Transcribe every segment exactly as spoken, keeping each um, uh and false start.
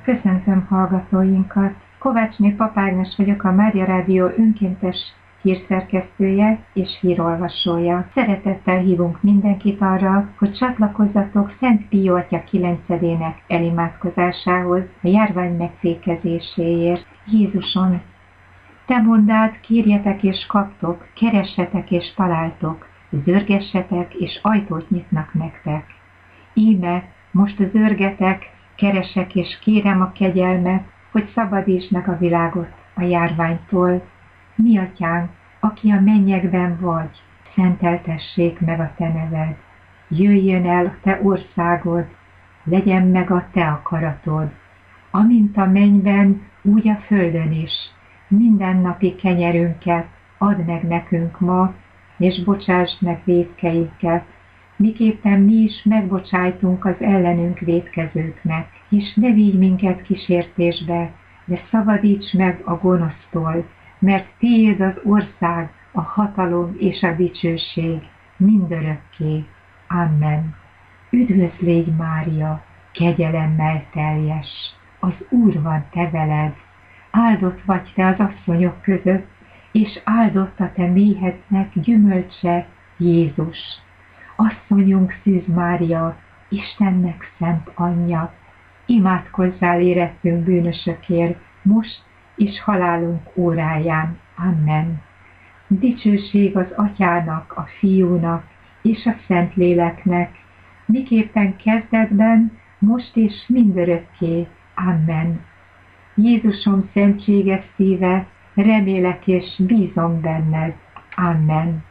Köszöntöm hallgatóinkat! Kovácsné Papágnes vagyok, a Mária Rádió önkéntes hírszerkesztője és hírolvasója. Szeretettel hívunk mindenkit arra, hogy csatlakozzatok Szent Pió Atya kilencedének elimádkozásához a járvány megfékezéséért. Jézuson, te mondd, kérjetek és kaptok, keressetek és találtok, zörgessetek és ajtót nyitnak nektek. Íme, most zörgetek, keresek és kérem a kegyelmet, hogy szabadítsd meg a világot a járványtól. Mi atyánk, aki a mennyekben vagy, szenteltessék meg a te neved. Jöjjön el a te országod, legyen meg a te akaratod, amint a mennyben, úgy a földön is. Mindennapi kenyerünket add meg nekünk ma, és bocsásd meg vétkeinket, miképpen mi is megbocsájtunk az ellenünk vétkezőknek, és ne vigy minket kísértésbe, de szabadíts meg a gonosztól, mert tiéd az ország, a hatalom és a dicsőség mindörökké. Amen. Üdvözl légy, Mária, kegyelemmel teljes, az Úr van te veled, áldott vagy te az asszonyok között, és áldott a te méhednek gyümölcse, Jézus. Asszonyunk Szűz Mária, Istennek szent anyja, imádkozzál érettünk bűnösökért, most és halálunk óráján. Amen. Dicsőség az Atyának, a Fiúnak és a Szentléleknek, miképpen kezdetben, most és mindörökké. Amen. Jézusom szentséges szíve, remélek és bízom benned. Amen.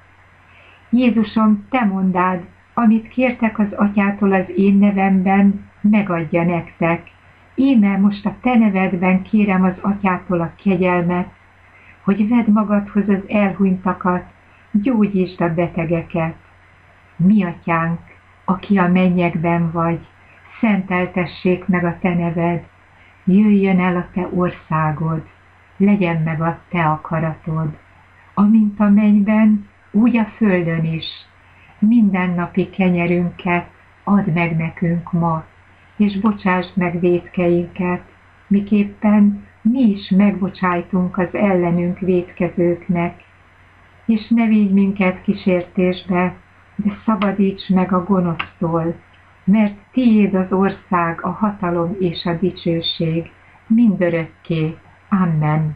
Jézusom, te mondd, amit kértek az Atyától az én nevemben, megadja nektek. Íme most a te nevedben kérem az Atyától a kegyelmet, hogy vedd magadhoz az elhunytakat, gyógyítsd a betegeket. Mi atyánk, aki a mennyekben vagy, szenteltessék meg a te neved, jöjjön el a te országod, legyen meg a te akaratod, amint a mennyben, úgy a földön is. Mindennapi kenyerünket add meg nekünk ma, és bocsásd meg vétkeinket, miképpen mi is megbocsájtunk az ellenünk vétkezőknek. És ne vigy minket kísértésbe, de szabadíts meg a gonosztól, mert tiéd az ország, a hatalom és a dicsőség mindörökké. Amen.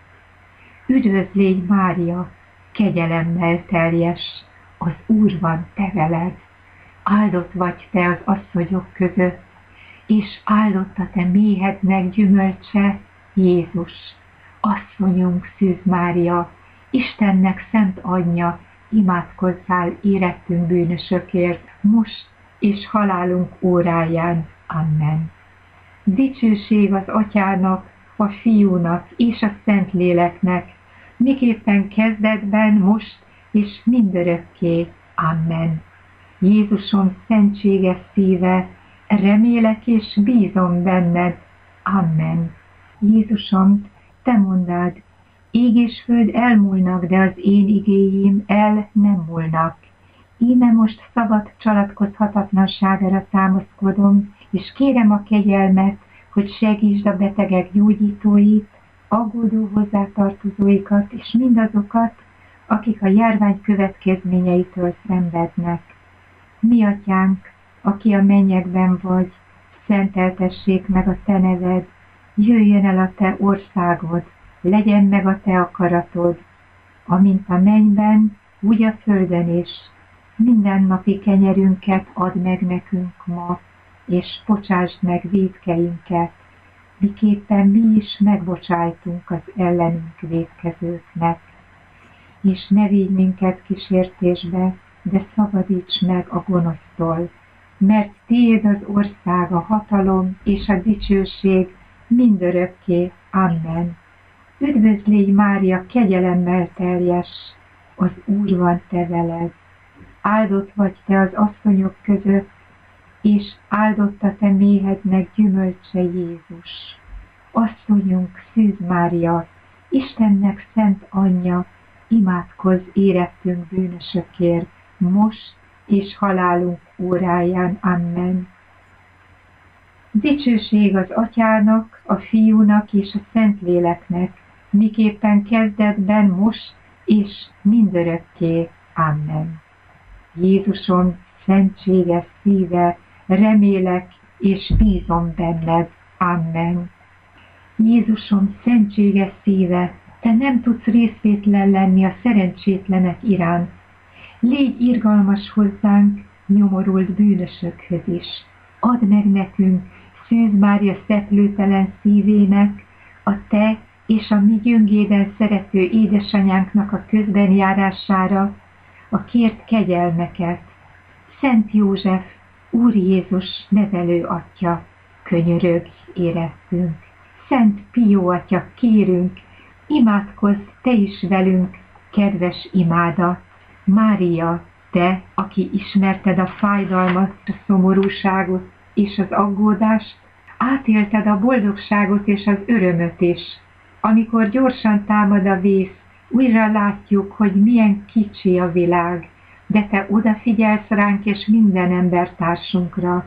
Üdvözl légy, Mária, kegyelemmel teljes, az Úr van te veled, áldott vagy te az asszonyok között, és áldott a te méhednek gyümölcse, Jézus. Asszonyunk Szűz Mária, Istennek szent anyja, imádkozzál érettünk bűnösökért, most és halálunk óráján. Amen. Dicsőség az Atyának, a Fiúnak és a Szentléleknek, miképpen kezdetben, most és mindörökké. Amen. Jézusom szentséges szíve, remélek és bízom benned. Amen. Jézusom, te mondd, ég és föld elmúlnak, de az én igéim el nem múlnak. Íme most szabad csalatkozhatatlanságára támaszkodom, és kérem a kegyelmet, hogy segítsd a betegek gyógyítóit, aggódó hozzátartozóikat és mindazokat, akik a járvány következményeitől szenvednek. Mi atyánk, aki a mennyekben vagy, szenteltessék meg a te neved, jöjjön el a te országod, legyen meg a te akaratod, amint a mennyben, úgy a földön is. Mindennapi kenyerünket add meg nekünk ma, és bocsásd meg vétkeinket, miképpen mi is megbocsájtunk az ellenünk vétkezőknek. És ne vigy minket kísértésbe, de szabadíts meg a gonosztól, mert tiéd az ország, a hatalom és a dicsőség mindörökké. Amen. Üdvözl légy, Mária, kegyelemmel teljes, az Úr van te veled, áldott vagy te az asszonyok között, és áldott a te méhednek gyümölcse, Jézus. Asszonyunk Szűz Mária, Istennek szent anyja, imádkozz érettünk bűnösökért, most és halálunk óráján. Amen. Dicsőség az Atyának, a Fiúnak és a Szentléleknek, miképpen kezdetben, most és mindörökké. Amen. Jézusom, szentséges szíve, remélek és bízom benned. Amen. Jézusom, szentséges szíve, te nem tudsz részvétlen lenni a szerencsétlenek iránt. Légy irgalmas hozzánk, nyomorult bűnösökhöz is. Add meg nekünk, Szűz Mária szeplőtelen szívének, a te és a mi gyöngéden szerető édesanyánknak a közbenjárására a kért kegyelmeket. Szent József, Úr Jézus nevelő atya, könyörögj érettünk. Szent Pió atya, kérünk, imádkozz te is velünk, kedves imádat. Mária, te, aki ismerted a fájdalmat, a szomorúságot és az aggódást, átélted a boldogságot és az örömöt is. Amikor gyorsan támad a vész, újra látjuk, hogy milyen kicsi a világ, de te odafigyelsz ránk és minden embertársunkra.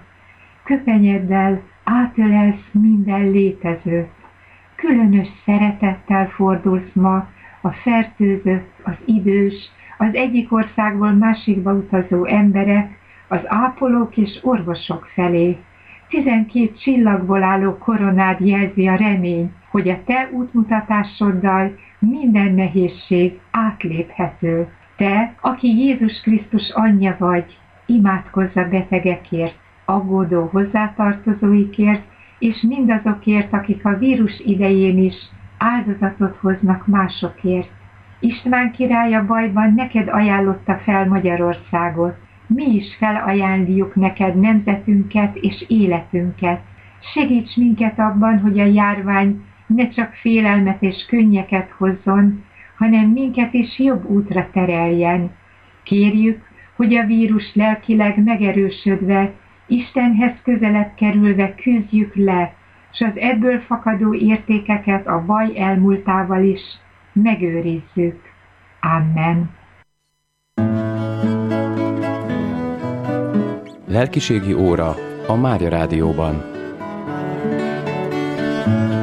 Köpenyeddel átölelsz minden létezőt. Különös szeretettel fordulsz ma a fertőzött, az idős, az egyik országból másikba utazó emberek, az ápolók és orvosok felé. Tizenkét csillagból álló koronád jelzi a remény, hogy a te útmutatásoddal minden nehézség átléphető. Te, aki Jézus Krisztus anyja vagy, imádkozz a betegekért, aggódó hozzátartozóikért, és mindazokért, akik a vírus idején is áldozatot hoznak másokért. István király a bajban neked ajánlotta fel Magyarországot. Mi is felajánljuk neked nemzetünket és életünket. Segíts minket abban, hogy a járvány ne csak félelmet és könnyeket hozzon, hanem minket is jobb útra tereljen. Kérjük, hogy a vírus lelkileg megerősödve, Istenhez közelebb kerülve küzdjük le, s az ebből fakadó értékeket a baj elmúltával is megőrizzük. Amen. Lelkiségi óra a Mária Rádióban.